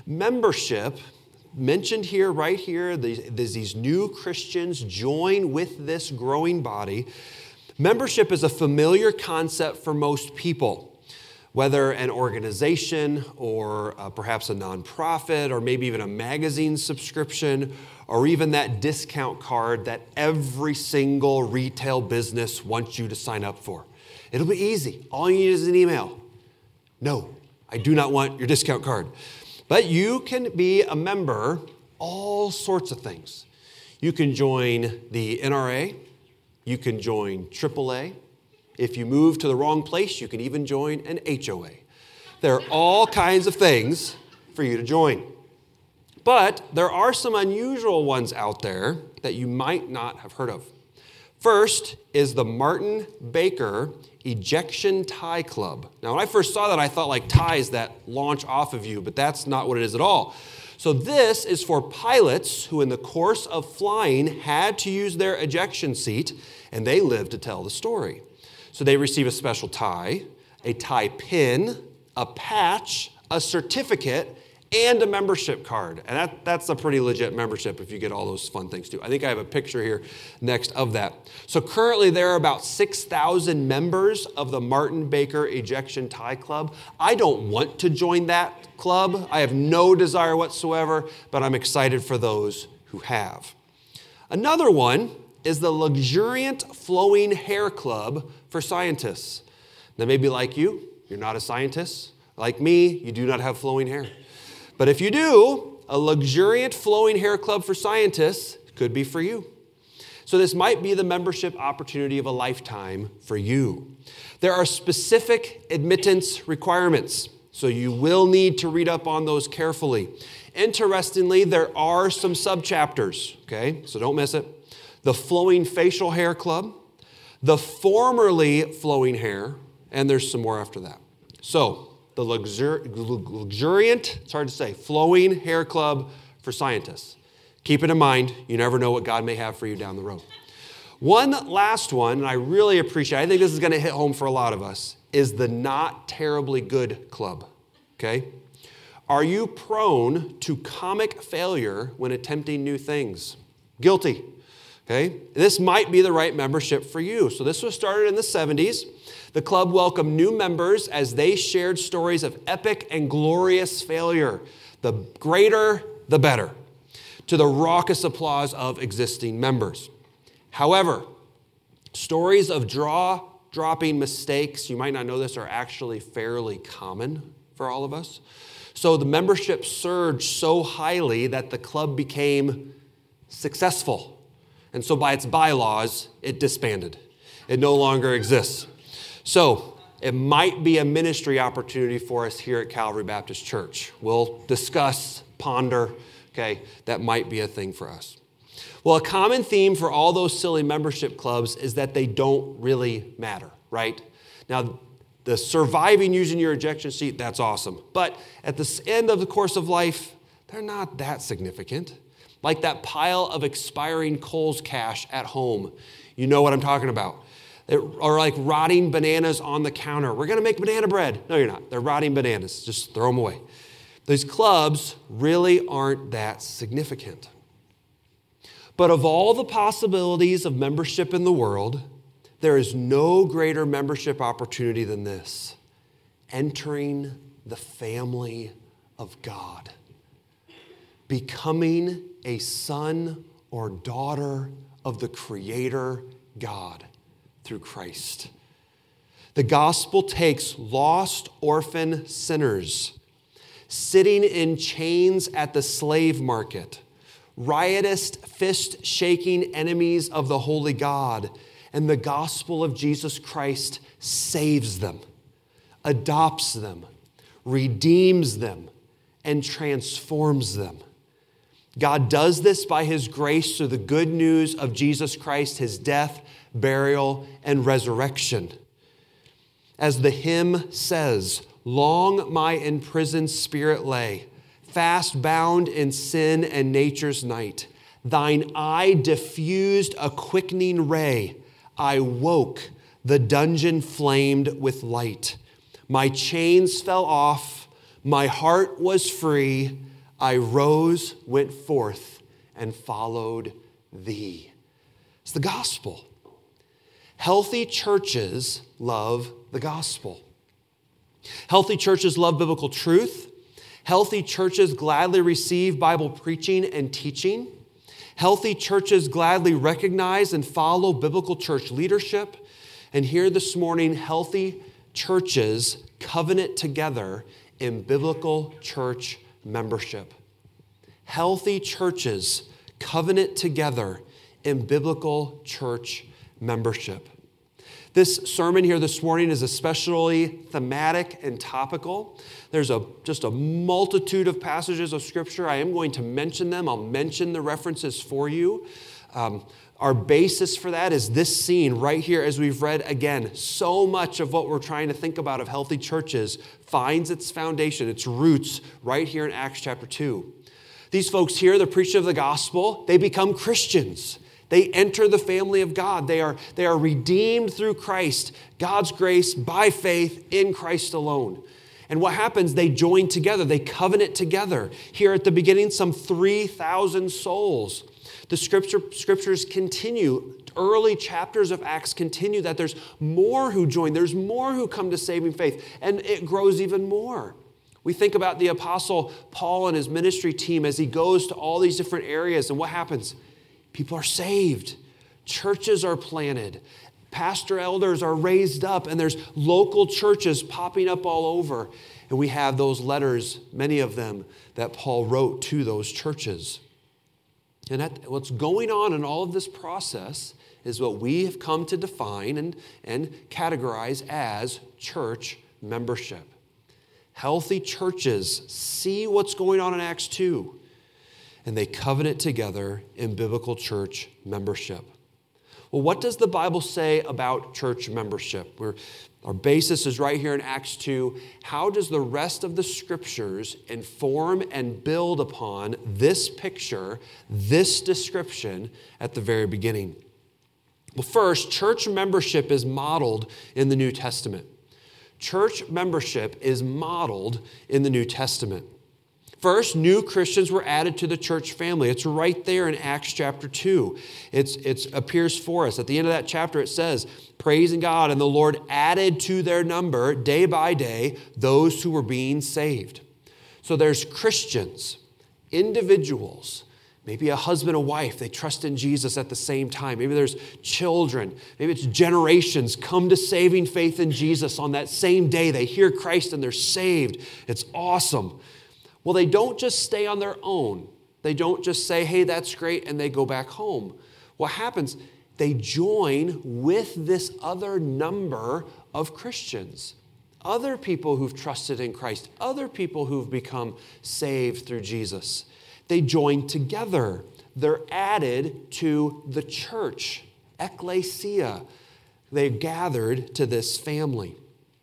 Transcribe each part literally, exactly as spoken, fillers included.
Membership, mentioned here, right here, there's these new Christians join with this growing body. Membership is a familiar concept for most people, whether an organization or uh, perhaps a nonprofit or maybe even a magazine subscription or even that discount card that every single retail business wants you to sign up for. It'll be easy. All you need is an email. No, I do not want your discount card. But you can be a member, all sorts of things. You can join the N R A. You can join triple A. If you move to the wrong place, you can even join an H O A. There are all kinds of things for you to join. But there are some unusual ones out there that you might not have heard of. First is the Martin Baker Ejection Tie Club. Now, when I first saw that, I thought like ties that launch off of you, but that's not what it is at all. So this is for pilots who in the course of flying had to use their ejection seat, and they live to tell the story. So they receive a special tie, a tie pin, a patch, a certificate, and a membership card. And that, that's a pretty legit membership if you get all those fun things too. I think I have a picture here next of that. So currently there are about six thousand members of the Martin Baker Ejection Tie Club. I don't want to join that club. I have no desire whatsoever, but I'm excited for those who have. Another one is the Luxuriant Flowing Hair Club for scientists. Now maybe like you, you're not a scientist. Like me, you do not have flowing hair. But if you do, a luxuriant flowing hair club for scientists could be for you. So this might be the membership opportunity of a lifetime for you. There are specific admittance requirements, so you will need to read up on those carefully. Interestingly, there are some subchapters, okay? So don't miss it. The Flowing Facial Hair Club, the Formerly Flowing Hair, and there's some more after that. So, the luxur- luxuriant, it's hard to say, flowing hair club for scientists. Keep it in mind, you never know what God may have for you down the road. One last one, and I really appreciate, I think this is going to hit home for a lot of us, is the Not Terribly Good Club, okay? Are you prone to comic failure when attempting new things? Guilty, okay? This might be the right membership for you. So this was started in the seventies. The club welcomed new members as they shared stories of epic and glorious failure. The greater, the better, to the raucous applause of existing members. However, stories of jaw-dropping mistakes, you might not know this, are actually fairly common for all of us. So the membership surged so highly that the club became successful. And so by its bylaws, it disbanded. It no longer exists. So it might be a ministry opportunity for us here at Calvary Baptist Church. We'll discuss, ponder, okay, that might be a thing for us. Well, a common theme for all those silly membership clubs is that they don't really matter, right? Now, the surviving using your ejection seat, that's awesome. But at the end of the course of life, they're not that significant. Like that pile of expiring Kohl's cash at home. You know what I'm talking about. Or like rotting bananas on the counter. We're going to make banana bread. No, you're not. They're rotting bananas. Just throw them away. These clubs really aren't that significant. But of all the possibilities of membership in the world, there is no greater membership opportunity than this: entering the family of God. Becoming a son or daughter of the Creator God through Christ. The gospel takes lost orphan sinners sitting in chains at the slave market, riotous, fist-shaking enemies of the holy God, and the gospel of Jesus Christ saves them, adopts them, redeems them, and transforms them. God does this by His grace through the good news of Jesus Christ, His death, burial, and resurrection. As the hymn says, "Long my imprisoned spirit lay, fast bound in sin and nature's night. Thine eye diffused a quickening ray. I woke, the dungeon flamed with light. My chains fell off, my heart was free. I rose, went forth, and followed thee. It's the gospel. Healthy churches love the gospel. Healthy churches love biblical truth. Healthy churches gladly receive Bible preaching and teaching. Healthy churches gladly recognize and follow biblical church leadership. And here this morning, healthy churches covenant together in biblical church membership. Healthy churches covenant together in biblical church membership. This sermon here this morning is especially thematic and topical. There's a, just a multitude of passages of Scripture. I am going to mention them. I'll mention the references for you. Um, our basis for that is this scene right here as we've read again. So much of what we're trying to think about of healthy churches finds its foundation, its roots right here in Acts chapter two. These folks hear the preaching of the gospel. They become Christians. They enter the family of God. They are, they are redeemed through Christ, God's grace by faith in Christ alone. And what happens? They join together. They covenant together. Here at the beginning, some three thousand souls. The scripture, scriptures continue. Early chapters of Acts continue that there's more who join. There's more who come to saving faith. And it grows even more. We think about the apostle Paul and his ministry team as he goes to all these different areas. And what happens? People are saved. Churches are planted. Pastor elders are raised up, and there's local churches popping up all over. And we have those letters, many of them, that Paul wrote to those churches. And that, what's going on in all of this process is what we have come to define and, and categorize as church membership. Healthy churches see what's going on in Acts two. And they covenant together in biblical church membership. Well, what does the Bible say about church membership? We're, our basis is right here in Acts two. How does the rest of the scriptures inform and build upon this picture, this description at the very beginning? Well, first, church membership is modeled in the New Testament. Church membership is modeled in the New Testament. First, new Christians were added to the church family. It's right there in Acts chapter two. It's, it appears for us. At the end of that chapter, it says, praising God, and the Lord added to their number day by day those who were being saved. So there's Christians, individuals, maybe a husband, a wife, they trust in Jesus at the same time. Maybe there's children. Maybe it's generations come to saving faith in Jesus on that same day. They hear Christ and they're saved. It's awesome. Well, they don't just stay on their own. They don't just say, hey, that's great, and they go back home. What happens? They join with this other number of Christians, other people who've trusted in Christ, other people who've become saved through Jesus. They join together. They're added to the church, ecclesia. They're gathered to this family.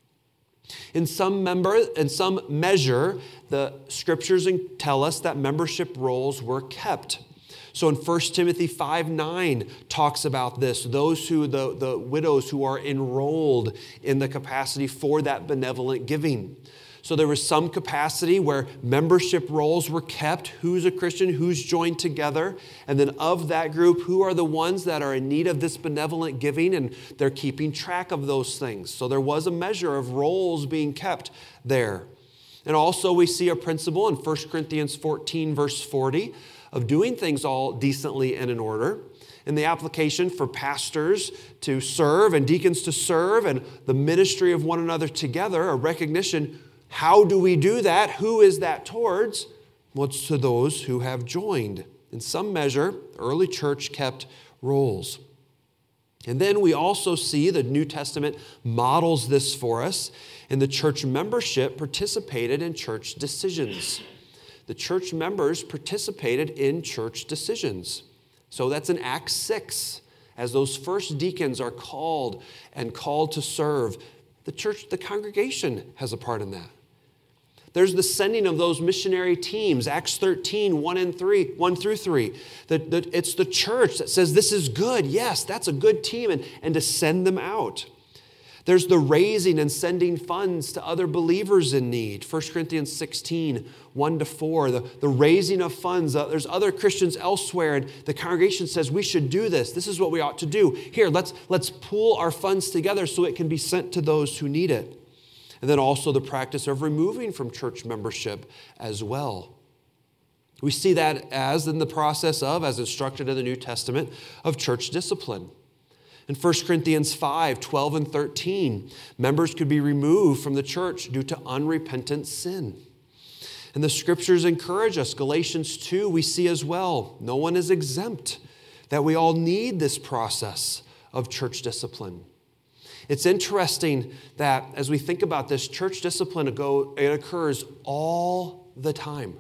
In some member, in some measure, the scriptures tell us that membership roles were kept. So in First Timothy five nine talks about this, those who, the, the widows who are enrolled in the capacity for that benevolent giving. So there was some capacity where membership roles were kept. Who's a Christian? Who's joined together? And then of that group, who are the ones that are in need of this benevolent giving? And they're keeping track of those things. So there was a measure of roles being kept there. And also we see a principle in First Corinthians fourteen, verse forty, of doing things all decently and in order. And the application for pastors to serve and deacons to serve and the ministry of one another together, a recognition. How do we do that? Who is that towards? Well, it's to those who have joined. In some measure, early church kept roles. And then we also see the New Testament models this for us, and the church membership participated in church decisions. The church members participated in church decisions. So that's in Acts six, as those first deacons are called and called to serve. The church, the congregation has a part in that. There's the sending of those missionary teams, Acts thirteen, one and three, one through three. The, the, it's the church that says this is good. Yes, that's a good team, and, and to send them out. There's the raising and sending funds to other believers in need. First Corinthians sixteen, one to four, the, the raising of funds. Uh, there's other Christians elsewhere, and the congregation says we should do this. This is what we ought to do. Here, let's, let's pool our funds together so it can be sent to those who need it. And then also the practice of removing from church membership as well. We see that as in the process of, as instructed in the New Testament, of church discipline. In First Corinthians five, twelve and thirteen, members could be removed from the church due to unrepentant sin. And the scriptures encourage us. Galatians two, we see as well, no one is exempt, that we all need this process of church discipline. It's interesting that as we think about this, church discipline, it occurs all the time.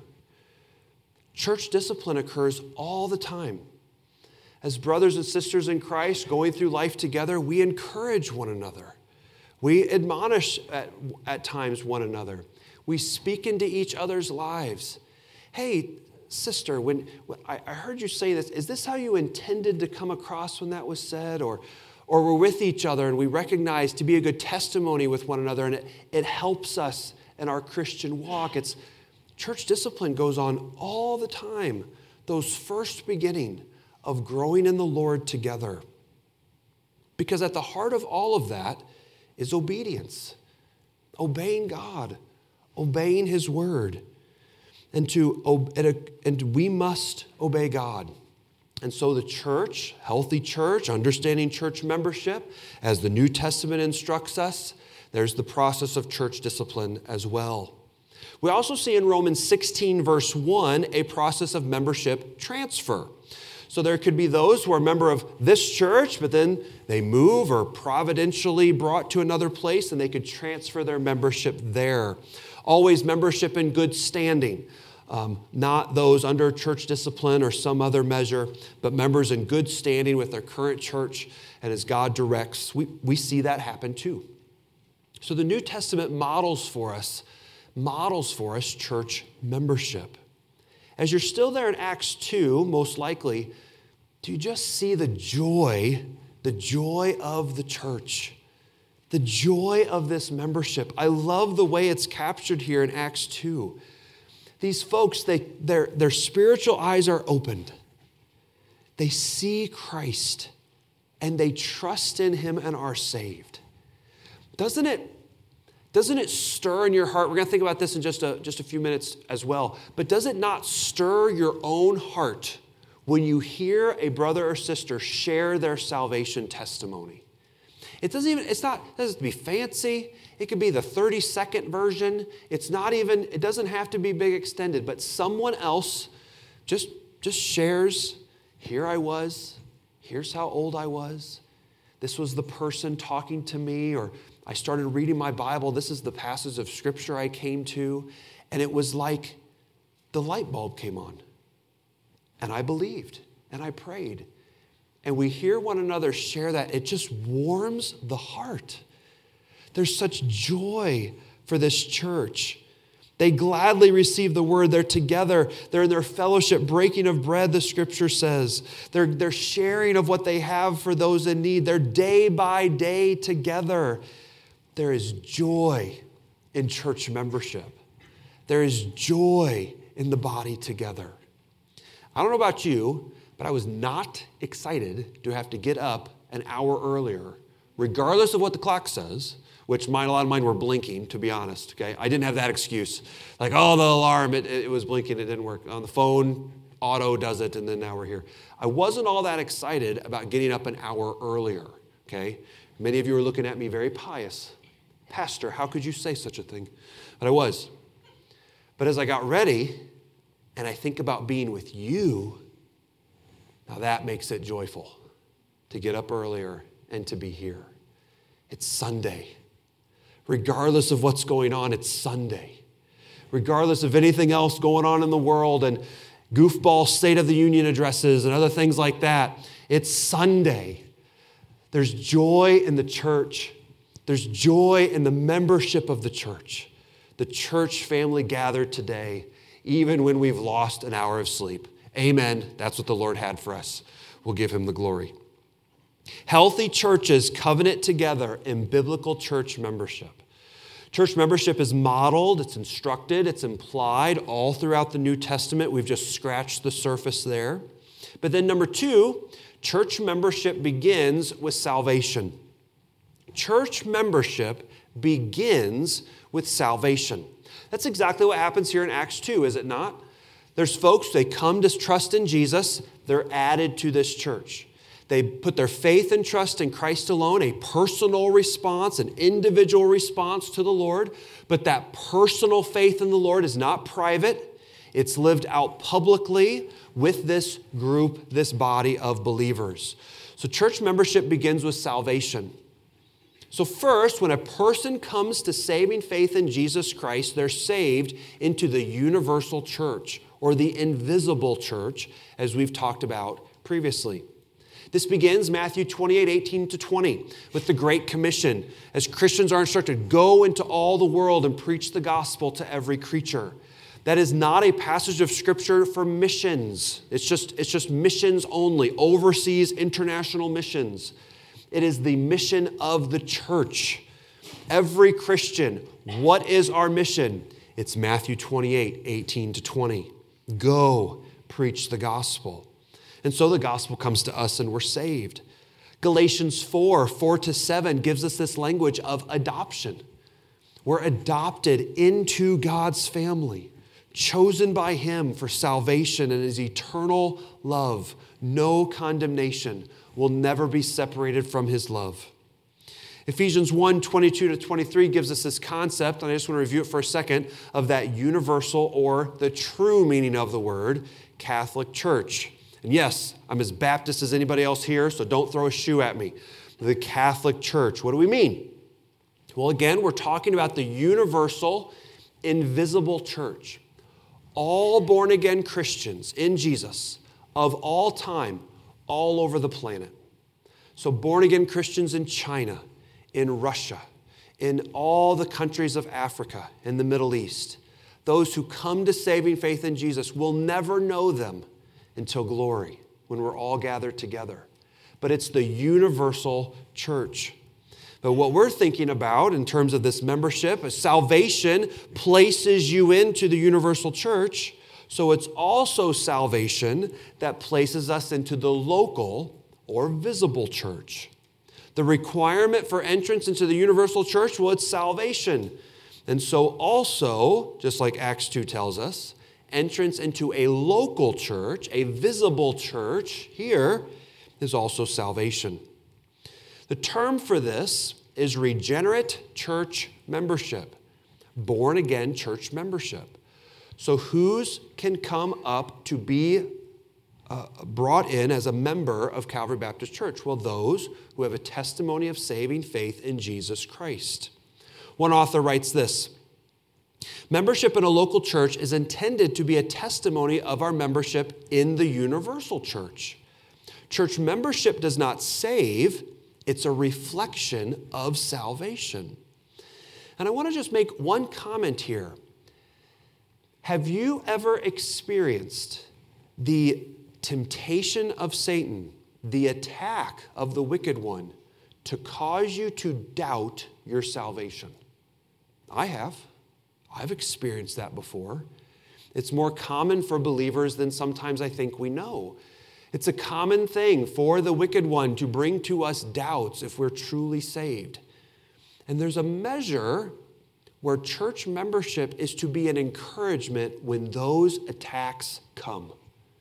Church discipline occurs all the time. As brothers and sisters in Christ going through life together, we encourage one another. We admonish at, at times one another. We speak into each other's lives. Hey, sister, when, when I, I heard you say this, is this how you intended to come across when that was said? Or, or we're with each other and we recognize to be a good testimony with one another, and it, it helps us in our Christian walk. It's church discipline goes on all the time. Those first beginning of growing in the Lord together. Because at the heart of all of that is obedience. Obeying God. Obeying His word. And, to, and we must obey God. And so the church, healthy church, understanding church membership, as the New Testament instructs us, there's the process of church discipline as well. We also see in Romans sixteen, verse one, a process of membership transfer. So there could be those who are a member of this church, but then they move or providentially brought to another place, and they could transfer their membership there. Always membership in good standing, um, not those under church discipline or some other measure, but members in good standing with their current church, and as God directs, we, we see that happen too. So the New Testament models for us, models for us church membership. As you're still there in Acts two, most likely, do you just see the joy, the joy of the church, the joy of this membership? I love the way it's captured here in Acts two. These folks, they, their, their spiritual eyes are opened. They see Christ, and they trust in Him and are saved. Doesn't it Doesn't it stir in your heart? We're going to think about this in just a, just a few minutes as well. But does it not stir your own heart when you hear a brother or sister share their salvation testimony? It doesn't even, it's not, it doesn't have to be fancy. It could be the thirty-second version. It's not even, it doesn't have to be big extended, but someone else just, just shares, here I was, here's how old I was. This was the person talking to me, or I started reading my Bible. This is the passage of Scripture I came to. And it was like the light bulb came on. And I believed. And I prayed. And we hear one another share that. It just warms the heart. There's such joy for this church. They gladly receive the word. They're together. They're in their fellowship, breaking of bread, the Scripture says. They're, they're sharing of what they have for those in need. They're day by day together. There is joy in church membership. There is joy in the body together. I don't know about you, but I was not excited to have to get up an hour earlier, regardless of what the clock says, which mine, a lot of mine were blinking, to be honest. Okay, I didn't have that excuse. Like, oh, the alarm, it, it was blinking, it didn't work. On the phone, auto does it, and then now we're here. I wasn't all that excited about getting up an hour earlier, okay? Many of you are looking at me very pious. Pastor, how could you say such a thing? But I was. But as I got ready, and I think about being with you, now that makes it joyful to get up earlier and to be here. It's Sunday. Regardless of what's going on, it's Sunday. Regardless of anything else going on in the world and goofball State of the Union addresses and other things like that, it's Sunday. There's joy in the church. There's joy in the membership of the church. The church family gathered today, even when we've lost an hour of sleep. Amen. That's what the Lord had for us. We'll give Him the glory. Healthy churches covenant together in biblical church membership. Church membership is modeled, it's instructed, it's implied all throughout the New Testament. We've just scratched the surface there. But then number two, church membership begins with salvation. Church membership begins with salvation. That's exactly what happens here in Acts two, is it not? There's folks, they come to trust in Jesus, they're added to this church. They put their faith and trust in Christ alone, a personal response, an individual response to the Lord. But that personal faith in the Lord is not private. It's lived out publicly with this group, this body of believers. So church membership begins with salvation. So first, when a person comes to saving faith in Jesus Christ, they're saved into the universal church or the invisible church, as we've talked about previously. This begins Matthew twenty-eight, eighteen to twenty with the Great Commission. As Christians are instructed, go into all the world and preach the gospel to every creature. That is not a passage of Scripture for missions. It's just, it's just missions only, overseas international missions. It is the mission of the church. Every Christian, what is our mission? It's Matthew twenty-eight, eighteen to twenty. Go preach the gospel. And so the gospel comes to us and we're saved. Galatians four, four to seven gives us this language of adoption. We're adopted into God's family, chosen by Him for salvation and His eternal love. No condemnation. Will never be separated from His love. Ephesians one, twenty-two to twenty-three gives us this concept, and I just want to review it for a second, of that universal or the true meaning of the word, Catholic Church. And yes, I'm as Baptist as anybody else here, so don't throw a shoe at me. The Catholic Church, what do we mean? Well, again, we're talking about the universal, invisible church. All born-again Christians in Jesus of all time, all over the planet. So born-again Christians in China, in Russia, in all the countries of Africa, in the Middle East. Those who come to saving faith in Jesus will never know them until glory, when we're all gathered together. But it's the universal church. But what we're thinking about in terms of this membership is salvation places you into the universal church. So it's also salvation that places us into the local or visible church. The requirement for entrance into the universal church, well, it's salvation. And so also, just like Acts two tells us, entrance into a local church, a visible church, here is also salvation. The term for this is regenerate church membership, born-again church membership. So whose can come up to be uh, brought in as a member of Calvary Baptist Church? Well, those who have a testimony of saving faith in Jesus Christ. One author writes this: membership in a local church is intended to be a testimony of our membership in the universal church. Church membership does not save, it's a reflection of salvation. And I want to just make one comment here. Have you ever experienced the temptation of Satan, the attack of the wicked one, to cause you to doubt your salvation? I have. I've experienced that before. It's more common for believers than sometimes I think we know. It's a common thing for the wicked one to bring to us doubts if we're truly saved. And there's a measure where church membership is to be an encouragement when those attacks come.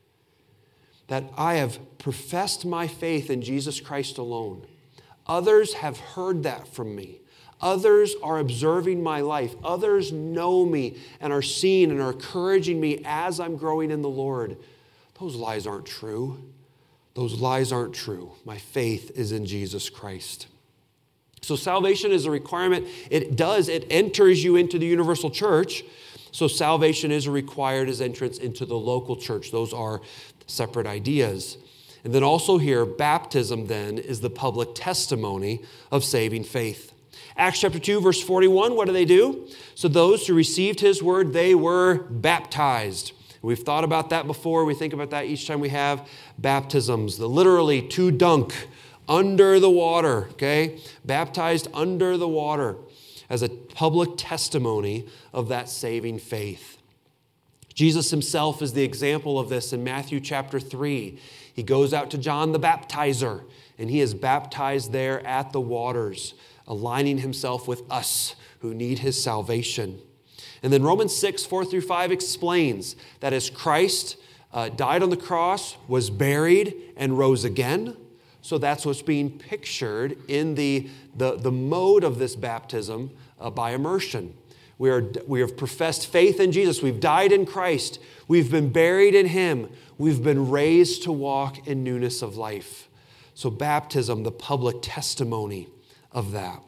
That I have professed my faith in Jesus Christ alone. Others have heard that from me. Others are observing my life. Others know me and are seeing and are encouraging me as I'm growing in the Lord. Those lies aren't true. Those lies aren't true. My faith is in Jesus Christ. So salvation is a requirement. It does, it enters you into the universal church. So salvation is required as entrance into the local church. Those are separate ideas. And then also here, baptism then is the public testimony of saving faith. Acts chapter two, verse forty-one, what do they do? So those who received his word, they were baptized. We've thought about that before. We think about that each time we have baptisms. The literally to dunk, under the water, okay? Baptized under the water as a public testimony of that saving faith. Jesus himself is the example of this in Matthew chapter three. He goes out to John the Baptizer, and he is baptized there at the waters, aligning himself with us who need his salvation. And then Romans six, four through five explains that as Christ uh, died on the cross, was buried, and rose again, so that's what's being pictured in the, the, the mode of this baptism uh, by immersion. We, are, we have professed faith in Jesus. We've died in Christ. We've been buried in him. We've been raised to walk in newness of life. So baptism, the public testimony of that.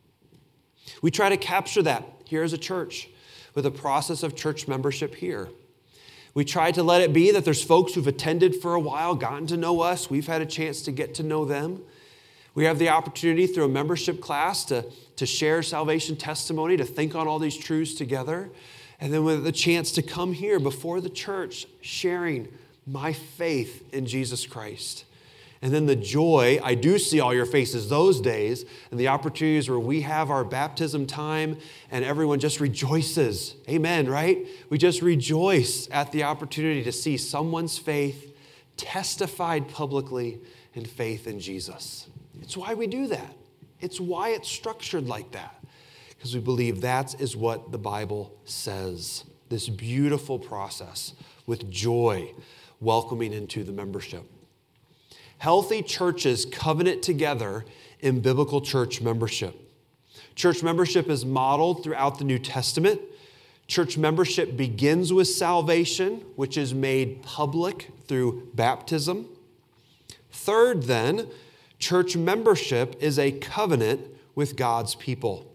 We try to capture that here as a church with a process of church membership here. We try to let it be that there's folks who've attended for a while, gotten to know us. We've had a chance to get to know them. We have the opportunity through a membership class to, to share salvation testimony, to think on all these truths together. And then with the chance to come here before the church, sharing my faith in Jesus Christ. And then the joy, I do see all your faces those days, and the opportunities where we have our baptism time and everyone just rejoices. Amen, right? We just rejoice at the opportunity to see someone's faith testified publicly in faith in Jesus. It's why we do that. It's why it's structured like that. Because we believe that is what the Bible says. This beautiful process with joy welcoming into the membership. Healthy churches covenant together in biblical church membership. Church membership is modeled throughout the New Testament. Church membership begins with salvation, which is made public through baptism. Third, then, church membership is a covenant with God's people.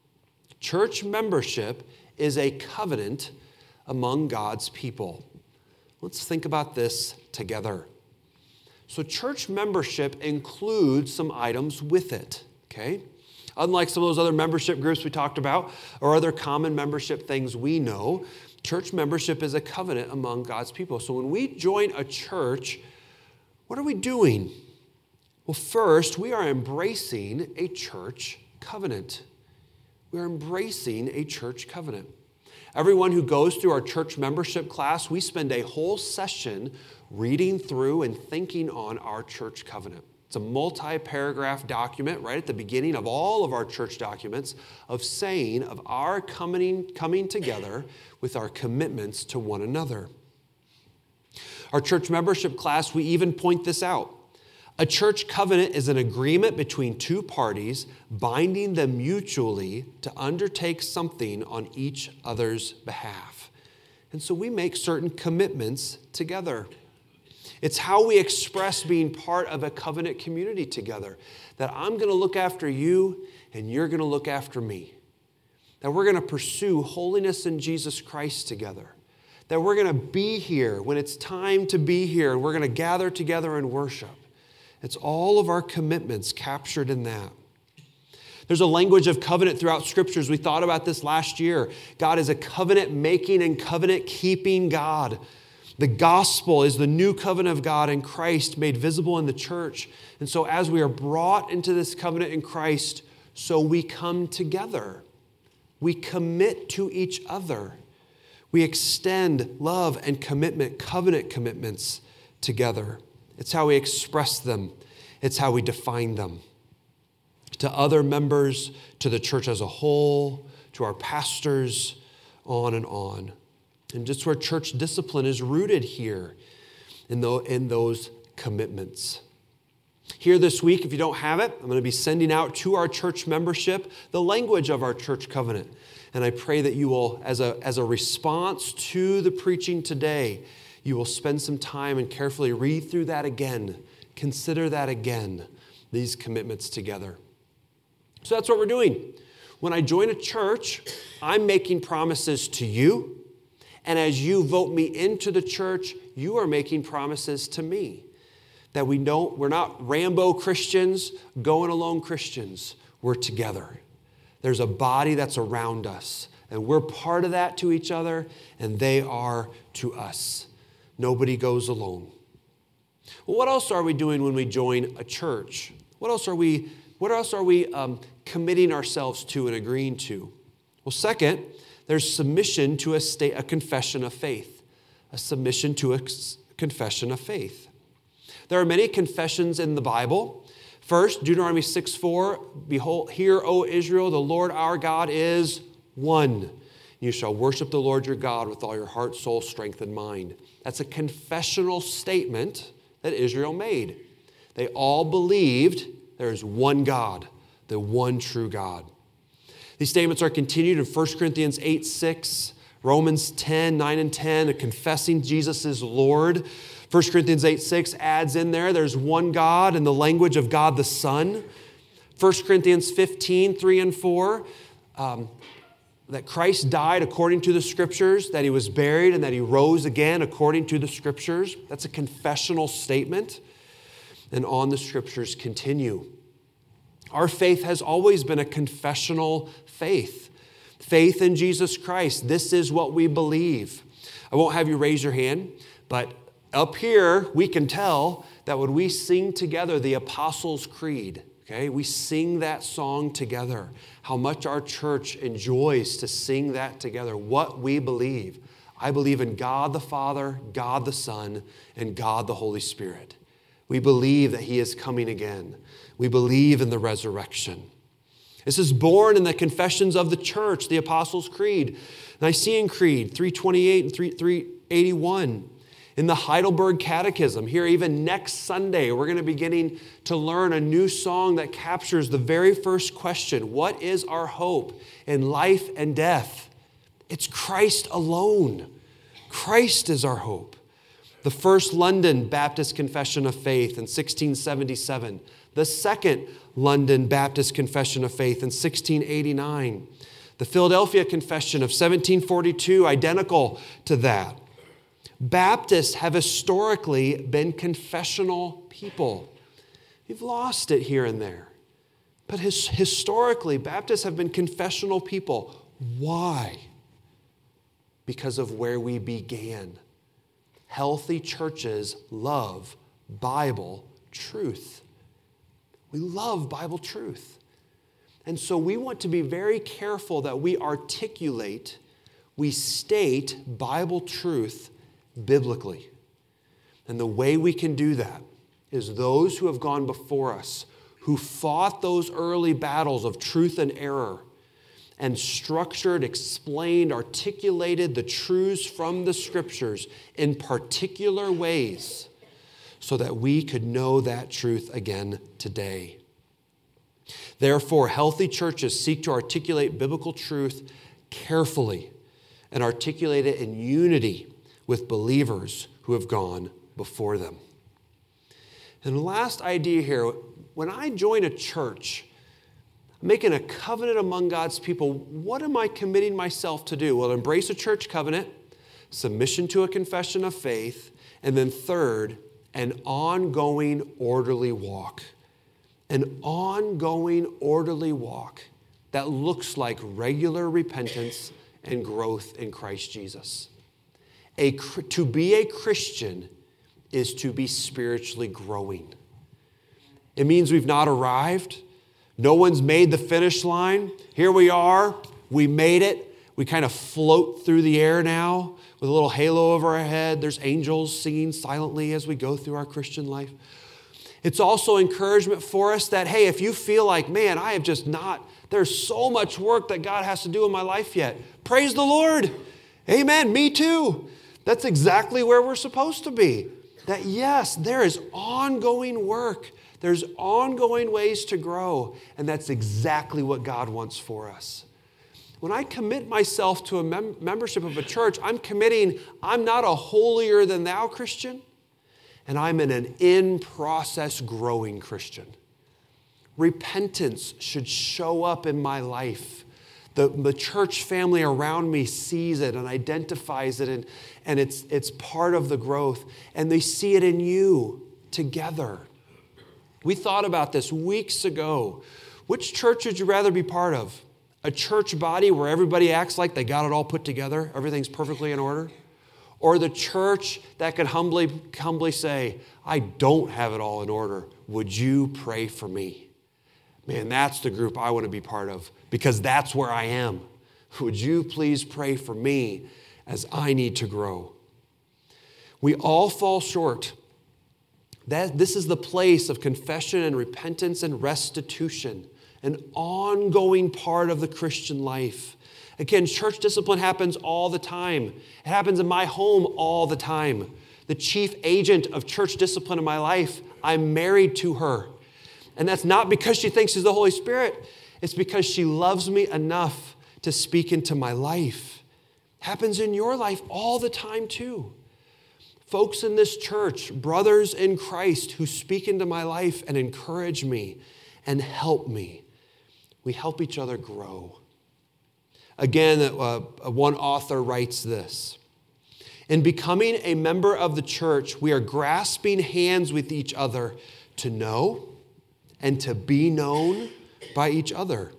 Church membership is a covenant among God's people. Let's think about this together. So church membership includes some items with it, okay? Unlike some of those other membership groups we talked about or other common membership things we know, church membership is a covenant among God's people. So when we join a church, what are we doing? Well, first, we are embracing a church covenant. We are embracing a church covenant. Everyone who goes through our church membership class, we spend a whole session reading through and thinking on our church covenant. It's a multi-paragraph document right at the beginning of all of our church documents of saying of our coming, coming together with our commitments to one another. Our church membership class, we even point this out. A church covenant is an agreement between two parties binding them mutually to undertake something on each other's behalf. And so we make certain commitments together. It's how we express being part of a covenant community together. That I'm going to look after you and you're going to look after me. That we're going to pursue holiness in Jesus Christ together. That we're going to be here when it's time to be here and we're going to gather together and worship. It's all of our commitments captured in that. There's a language of covenant throughout scriptures. We thought about this last year. God is a covenant-making and covenant-keeping God. The gospel is the new covenant of God in Christ made visible in the church. And so as we are brought into this covenant in Christ, so we come together. We commit to each other. We extend love and commitment, covenant commitments together. It's how we express them. It's how we define them. To other members, to the church as a whole, to our pastors, on and on. And just where church discipline is rooted here in, the, in those commitments. Here this week, if you don't have it, I'm going to be sending out to our church membership the language of our church covenant. And I pray that you will, as a, as a response to the preaching today, you will spend some time and carefully read through that again. Consider that again, these commitments together. So that's what we're doing. When I join a church, I'm making promises to you. And as you vote me into the church, you are making promises to me. That we don't, we're not Rambo Christians, going alone Christians. We're together. There's a body that's around us. And we're part of that to each other, and they are to us. Nobody goes alone. Well, what else are we doing when we join a church? What else are we, what else are we um, committing ourselves to and agreeing to? Well, second, there's submission to a state, a confession of faith. A submission to a confession of faith. There are many confessions in the Bible. First, Deuteronomy six four, behold, hear, O Israel, the Lord our God is one. You shall worship the Lord your God with all your heart, soul, strength, and mind. That's a confessional statement that Israel made. They all believed there is one God, the one true God. These statements are continued in First Corinthians eight six, Romans ten nine and ten, confessing Jesus is Lord. First Corinthians eight six adds in there, there's one God in the language of God the Son. First Corinthians fifteen three and four, um, that Christ died according to the Scriptures, that he was buried, and that he rose again according to the Scriptures. That's a confessional statement. And on the Scriptures continue. Our faith has always been a confessional faith. Faith in Jesus Christ. This is what we believe. I won't have you raise your hand, but up here we can tell that when we sing together the Apostles' Creed, okay, we sing that song together, how much our church enjoys to sing that together, what we believe. I believe in God the Father, God the Son, and God the Holy Spirit. We believe that he is coming again. We believe in the resurrection. This is born in the confessions of the church, the Apostles' Creed, Nicene Creed, three twenty-eight and three eighty-one. In the Heidelberg Catechism, here even next Sunday, we're going to be beginning to learn a new song that captures the very first question. What is our hope in life and death? It's Christ alone. Christ is our hope. The first London Baptist Confession of Faith in sixteen seventy-seven. The second London Baptist Confession of Faith in sixteen eighty-nine. The Philadelphia Confession of seventeen forty-two, identical to that. Baptists have historically been confessional people. You've lost it here and there. But his, historically, Baptists have been confessional people. Why? Because of where we began. Healthy churches love Bible truth. We love Bible truth. And so we want to be very careful that we articulate, we state Bible truth biblically. And the way we can do that is those who have gone before us, who fought those early battles of truth and error, and structured, explained, articulated the truths from the Scriptures in particular ways so that we could know that truth again today. Therefore, healthy churches seek to articulate biblical truth carefully and articulate it in unity with believers who have gone before them. And the last idea here, when I join a church, making a covenant among God's people, what am I committing myself to do? Well, embrace a church covenant, submission to a confession of faith, and then third, an ongoing orderly walk. An ongoing orderly walk that looks like regular repentance and growth in Christ Jesus. A, to be a Christian is to be spiritually growing. It means we've not arrived. No one's made the finish line. Here we are. We made it. We kind of float through the air now with a little halo over our head. There's angels singing silently as we go through our Christian life. It's also encouragement for us that, hey, if you feel like, man, I have just not, there's so much work that God has to do in my life yet. Praise the Lord. Amen. Me too. That's exactly where we're supposed to be. That yes, there is ongoing work. There's ongoing ways to grow, and that's exactly what God wants for us. When I commit myself to a mem- membership of a church, I'm committing, I'm not a holier than thou Christian, and I'm in an in-process growing Christian. Repentance should show up in my life. The, the church family around me sees it and identifies it, and, and it's, it's part of the growth, and they see it in you together. We thought about this weeks ago. Which church would you rather be part of? A church body where everybody acts like they got it all put together, everything's perfectly in order? Or the church that can humbly, humbly say, I don't have it all in order. Would you pray for me? Man, that's the group I want to be part of because that's where I am. Would you please pray for me as I need to grow? We all fall short. That, this is the place of confession and repentance and restitution, an ongoing part of the Christian life. Again, church discipline happens all the time. It happens in my home all the time. The chief agent of church discipline in my life, I'm married to her. And that's not because she thinks she's the Holy Spirit. It's because she loves me enough to speak into my life. It happens in your life all the time too. Folks in this church, brothers in Christ who speak into my life and encourage me and help me. We help each other grow. Again, uh, one author writes this. In becoming a member of the church, we are grasping hands with each other to know and to be known by each other.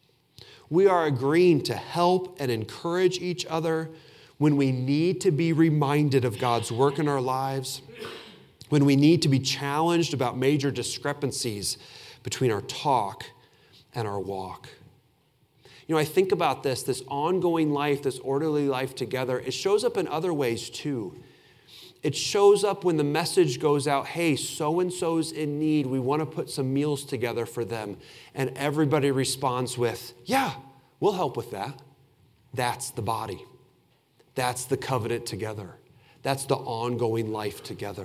We are agreeing to help and encourage each other when we need to be reminded of God's work in our lives, when we need to be challenged about major discrepancies between our talk and our walk. You know, I think about this, this ongoing life, this orderly life together. It shows up in other ways too. It shows up when the message goes out, hey, so-and-so's in need. We want to put some meals together for them. And everybody responds with, yeah, we'll help with that. That's the body. That's the covenant together. That's the ongoing life together.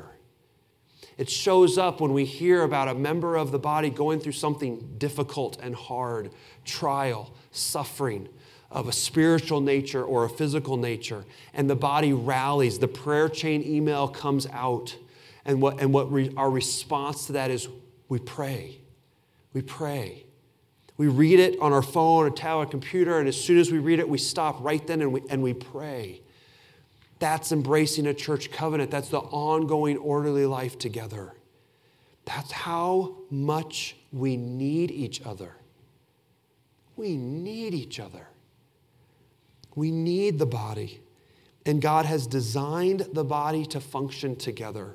It shows up when we hear about a member of the body going through something difficult and hard, trial, suffering of a spiritual nature or a physical nature, and the body rallies, the prayer chain email comes out, and what, and what re, our response to that is we pray. We pray. We read it on our phone, a tablet, computer, and as soon as we read it, we stop right then and we, and we pray. That's embracing a church covenant. That's the ongoing orderly life together. That's how much we need each other. We need each other. We need the body. And God has designed the body to function together.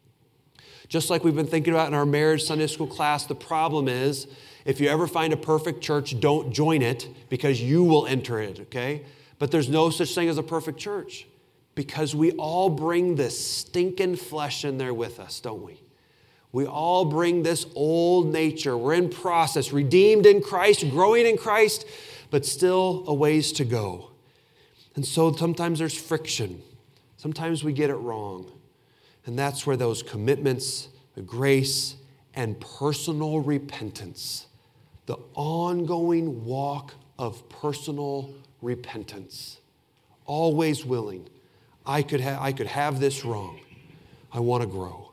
Just like we've been thinking about in our marriage Sunday school class, the problem is, if you ever find a perfect church, don't join it because you will enter it, okay? But there's no such thing as a perfect church because we all bring this stinking flesh in there with us, don't we? We all bring this old nature. We're in process, redeemed in Christ, growing in Christ, but still a ways to go. And so sometimes there's friction. Sometimes we get it wrong. And that's where those commitments, the grace, and personal repentance, the ongoing walk of personal repentance. Always willing. I could, ha- I could have this wrong. I want to grow.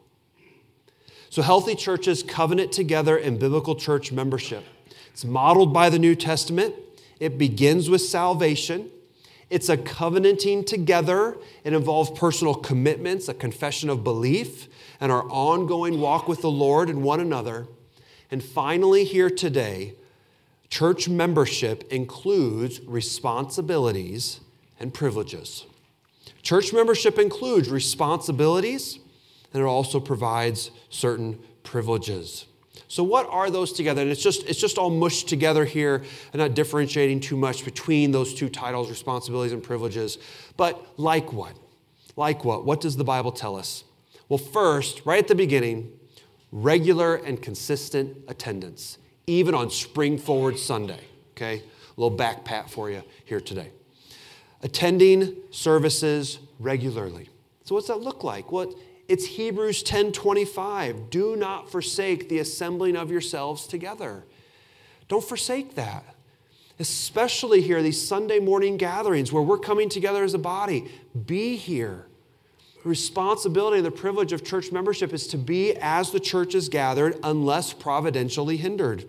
So healthy churches covenant together in biblical church membership. It's modeled by the New Testament. It begins with salvation. It's a covenanting together. It involves personal commitments, a confession of belief, and our ongoing walk with the Lord and one another. And finally, here today, church membership includes responsibilities and privileges. Church membership includes responsibilities, and it also provides certain privileges. So what are those together? And it's just, it's just all mushed together here and not differentiating too much between those two titles, responsibilities and privileges. But like what? Like what? What does the Bible tell us? Well, first, right at the beginning, regular and consistent attendance, even on Spring Forward Sunday, okay? A little back pat for you here today. Attending services regularly. So what's that look like? Well, it's Hebrews ten twenty-five. Do not forsake the assembling of yourselves together. Don't forsake that. Especially here, these Sunday morning gatherings where we're coming together as a body. Be here. The responsibility and the privilege of church membership is to be as the church is gathered unless providentially hindered.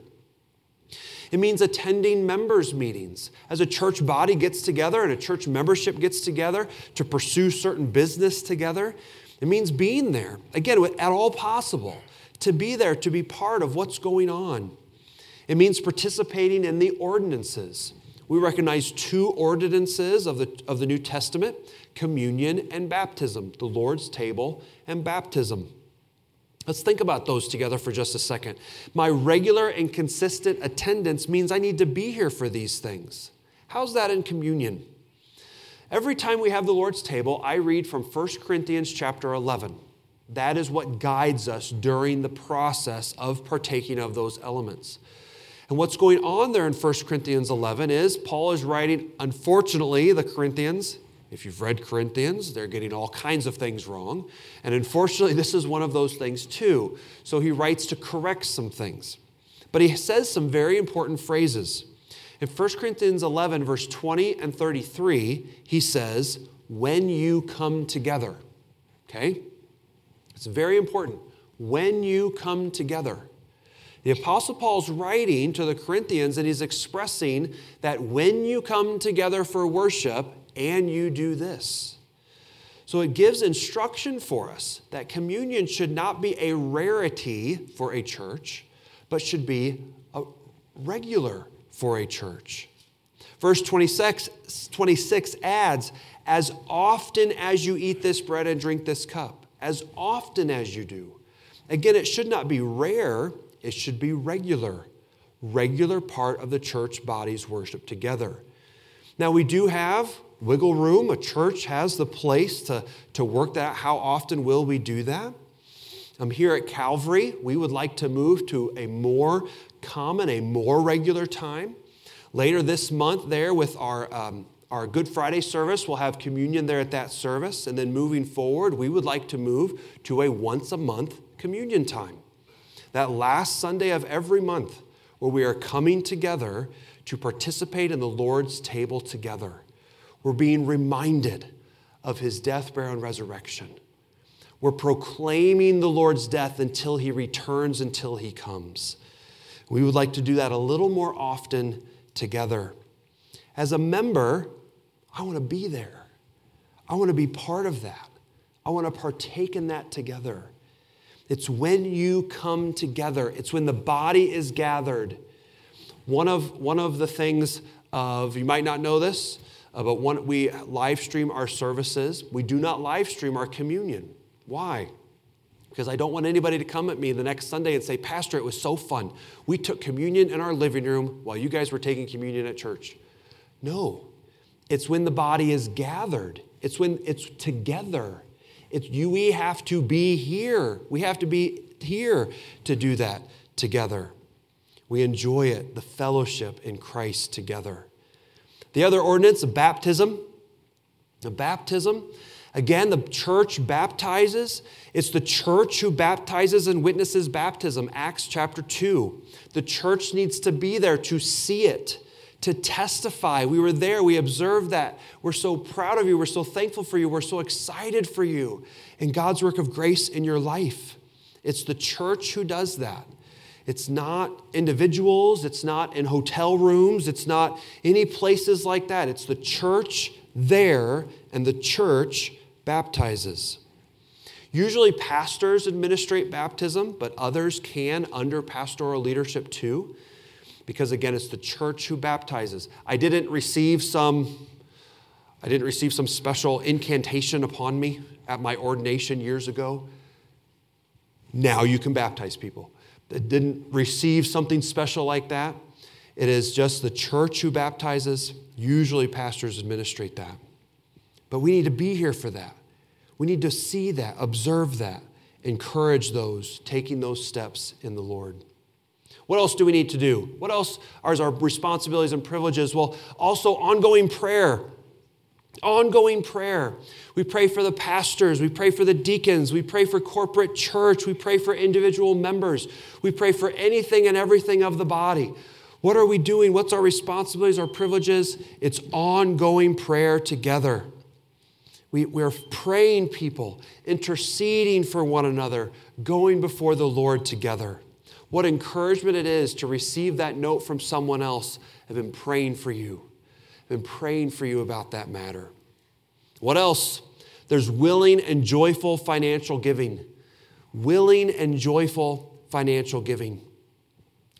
It means attending members' meetings. As a church body gets together and a church membership gets together to pursue certain business together, it means being there, again, at all possible, to be there, to be part of what's going on. It means participating in the ordinances. We recognize two ordinances of the, of the New Testament, communion and baptism, the Lord's table and baptism. Let's think about those together for just a second. My regular and consistent attendance means I need to be here for these things. How's that in communion? Every time we have the Lord's table, I read from First Corinthians chapter eleven. That is what guides us during the process of partaking of those elements. And what's going on there in First Corinthians eleven is Paul is writing, unfortunately, the Corinthians, if you've read Corinthians, they're getting all kinds of things wrong. And unfortunately, this is one of those things too. So he writes to correct some things. But he says some very important phrases. In First Corinthians eleven, verse twenty and thirty-three, he says, when you come together. Okay? It's very important. When you come together. The Apostle Paul's writing to the Corinthians and he's expressing that when you come together for worship and you do this. So it gives instruction for us that communion should not be a rarity for a church, but should be a regular for a church. Verse twenty-six, twenty-six adds, as often as you eat this bread and drink this cup, as often as you do. Again, it should not be rare. It should be regular, regular part of the church body's worship together. Now, we do have wiggle room. A church has the place to, to work that. How often will we do that? Um, here at Calvary, we would like to move to a more common, a more regular time. Later this month there with our, um, our Good Friday service, we'll have communion there at that service. And then moving forward, we would like to move to a once a month communion time. That last Sunday of every month where we are coming together to participate in the Lord's table together. We're being reminded of his death, burial, and resurrection. We're proclaiming the Lord's death until he returns, until he comes. We would like to do that a little more often together. As a member, I want to be there. I want to be part of that. I want to partake in that together. It's when you come together. It's when the body is gathered. One of, one of the things of, you might not know this, uh, but one, we live stream our services. We do not live stream our communion. Why? Because I don't want anybody to come at me the next Sunday and say, Pastor, it was so fun. We took communion in our living room while you guys were taking communion at church. No, it's when the body is gathered. It's when it's together. It's you, we have to be here. We have to be here to do that together. We enjoy it, the fellowship in Christ together. The other ordinance of baptism. The baptism, again, the church baptizes. It's the church who baptizes and witnesses baptism. Acts chapter two. The church needs to be there to see it, to testify. We were there. We observed that. We're so proud of you. We're so thankful for you. We're so excited for you and God's work of grace in your life. It's the church who does that. It's not individuals. It's not in hotel rooms. It's not any places like that. It's the church there, and the church baptizes. Usually pastors administrate baptism, but others can under pastoral leadership too. Because again, it's the church who baptizes. I didn't receive some, I didn't receive some special incantation upon me at my ordination years ago. Now you can baptize people. I didn't receive something special like that. It is just the church who baptizes. Usually pastors administrate that. But we need to be here for that. We need to see that, observe that, encourage those taking those steps in the Lord. What else do we need to do? What else are our responsibilities and privileges? Well, also ongoing prayer. Ongoing prayer. We pray for the pastors. We pray for the deacons. We pray for corporate church. We pray for individual members. We pray for anything and everything of the body. What are we doing? What's our responsibilities, our privileges? It's ongoing prayer together. We, we're praying people, interceding for one another, going before the Lord together. What encouragement it is to receive that note from someone else. I've been praying for you. I've been praying for you about that matter. What else? There's willing and joyful financial giving. Willing and joyful financial giving.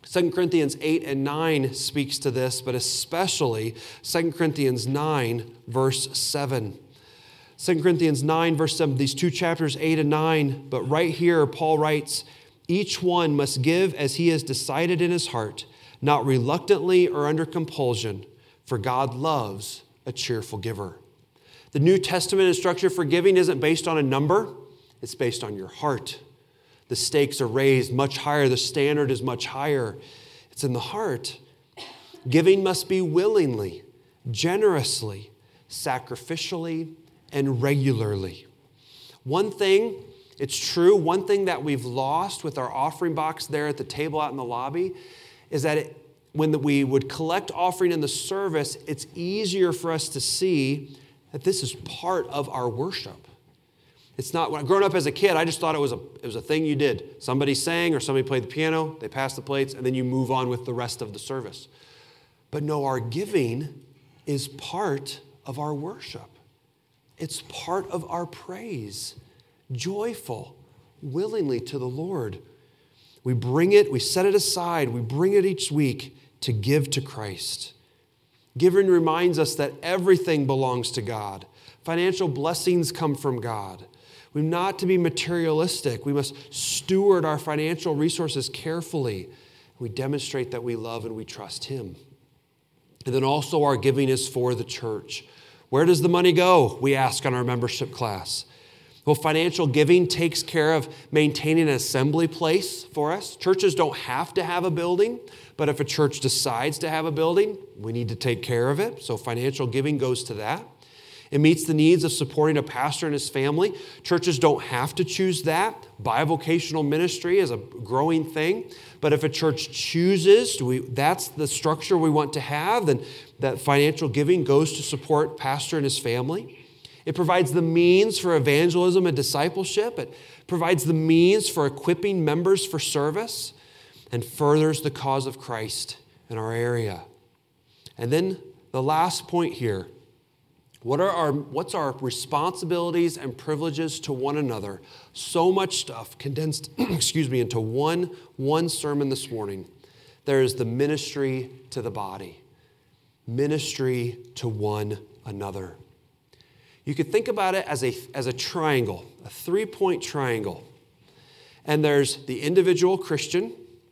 Second Corinthians eight and nine speaks to this, but especially Second Corinthians nine, verse seven. Second Corinthians nine, verse seven, these two chapters, eight and nine, but right here, Paul writes, each one must give as he has decided in his heart, not reluctantly or under compulsion, for God loves a cheerful giver. The New Testament instruction for giving isn't based on a number, it's based on your heart. The stakes are raised much higher, the standard is much higher. It's in the heart. Giving must be willingly, generously, sacrificially, and regularly. One thing, it's true, one thing that we've lost with our offering box there at the table out in the lobby is that it, when the, we would collect offering in the service, it's easier for us to see that this is part of our worship. It's not, when growing up as a kid, I just thought it was a it was a thing you did. Somebody sang or somebody played the piano, they passed the plates, and then you move on with the rest of the service. But no, our giving is part of our worship. It's part of our praise, joyful, willingly to the Lord. We bring it, we set it aside, we bring it each week to give to Christ. Giving reminds us that everything belongs to God. Financial blessings come from God. We're not to be materialistic. We must steward our financial resources carefully. We demonstrate that we love and we trust Him. And then also our giving is for the church. Where does the money go? We ask on our membership class. Well, financial giving takes care of maintaining an assembly place for us. Churches don't have to have a building, but if a church decides to have a building, we need to take care of it. So financial giving goes to that. It meets the needs of supporting a pastor and his family. Churches don't have to choose that. Bivocational ministry is a growing thing. But if a church chooses, we, that's the structure we want to have, then that financial giving goes to support pastor and his family. It provides the means for evangelism and discipleship. It provides the means for equipping members for service and furthers the cause of Christ in our area. And then the last point here. What are our, what's our responsibilities and privileges to one another? So much stuff condensed, excuse me, into one, one sermon this morning. There is the ministry to the body. Ministry to one another. You could think about it as a, as a triangle, a three-point triangle. And there's the individual Christian,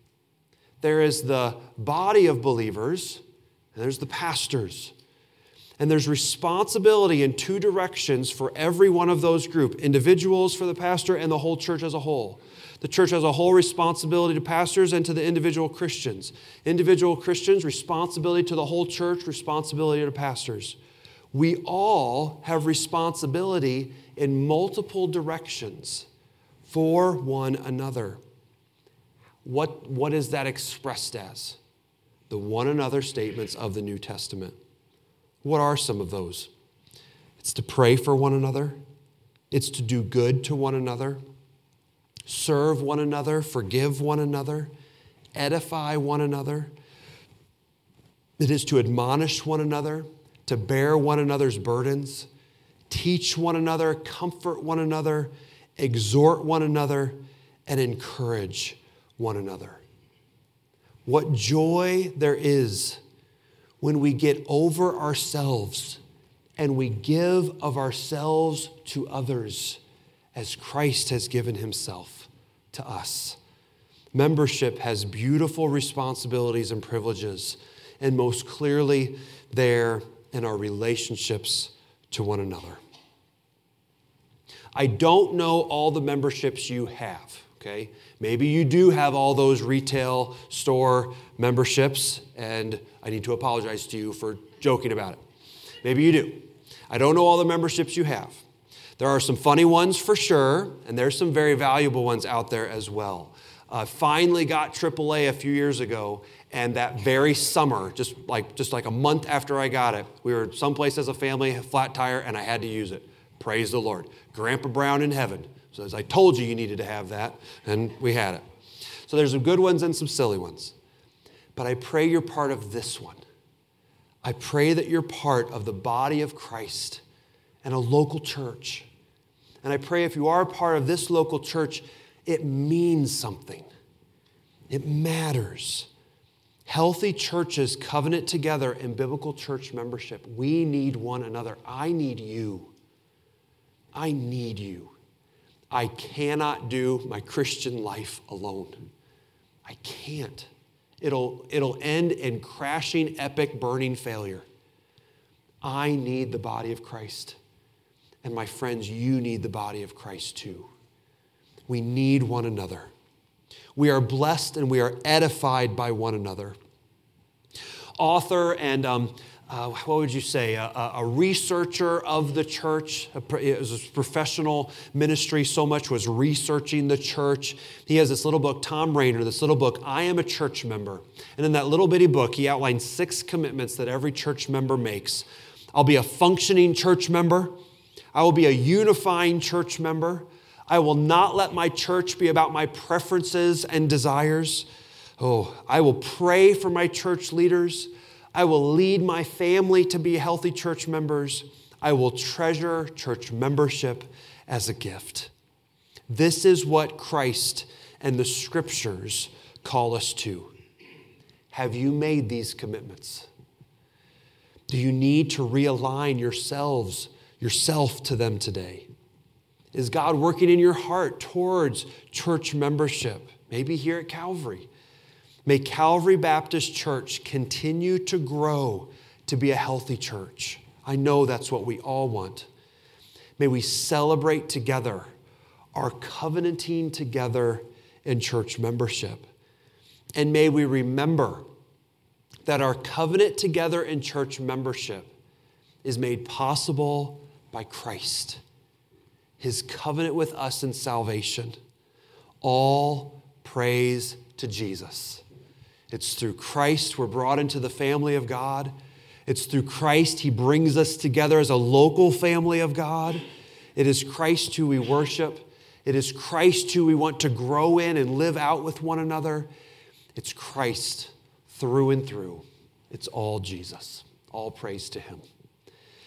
there is the body of believers, and there's the pastors. And there's responsibility in two directions for every one of those groups, individuals for the pastor and the whole church as a whole. The church has a whole responsibility to pastors and to the individual Christians. Individual Christians, responsibility to the whole church, responsibility to pastors. We all have responsibility in multiple directions for one another. What, what is that expressed as? The one another statements of the New Testament. What are some of those? It's to pray for one another. It's to do good to one another. Serve one another. Forgive one another. Edify one another. It is to admonish one another. To bear one another's burdens. Teach one another. Comfort one another. Exhort one another. And encourage one another. What joy there is when we get over ourselves and we give of ourselves to others as Christ has given Himself to us. Membership has beautiful responsibilities and privileges, and most clearly there in our relationships to one another. I don't know all the memberships you have, okay? Maybe you do have all those retail store memberships, and I need to apologize to you for joking about it. Maybe you do. I don't know all the memberships you have. There are some funny ones for sure, and there's some very valuable ones out there as well. I finally got triple A a few years ago, and that very summer, just like just like a month after I got it, we were someplace as a family, a flat tire, and I had to use it. Praise the Lord. Grandpa Brown in heaven. So as I told you, you needed to have that, and we had it. So there's some good ones and some silly ones. But I pray you're part of this one. I pray that you're part of the body of Christ and a local church. And I pray if you are a part of this local church, it means something. It matters. Healthy churches covenant together in biblical church membership. We need one another. I need you. I need you. I cannot do my Christian life alone. I can't. It'll, it'll end in crashing, epic, burning failure. I need the body of Christ. And my friends, you need the body of Christ too. We need one another. We are blessed and we are edified by one another. Author and, um, uh, what would you say, a, a researcher of the church. It was a professional ministry. So much was researching the church. He has this little book, Tom Rainer, this little book, I Am a Church Member. And in that little bitty book, he outlines six commitments that every church member makes. I'll be a functioning church member. I will be a unifying church member. I will not let my church be about my preferences and desires. Oh, I will pray for my church leaders. I will lead my family to be healthy church members. I will treasure church membership as a gift. This is what Christ and the Scriptures call us to. Have you made these commitments? Do you need to realign yourselves, yourself to them today? Is God working in your heart towards church membership? Maybe here at Calvary. May Calvary Baptist Church continue to grow to be a healthy church. I know that's what we all want. May we celebrate together our covenanting together in church membership. And may we remember that our covenant together in church membership is made possible by Christ. His covenant with us in salvation. All praise to Jesus. It's through Christ we're brought into the family of God. It's through Christ He brings us together as a local family of God. It is Christ who we worship. It is Christ who we want to grow in and live out with one another. It's Christ through and through. It's all Jesus. All praise to Him.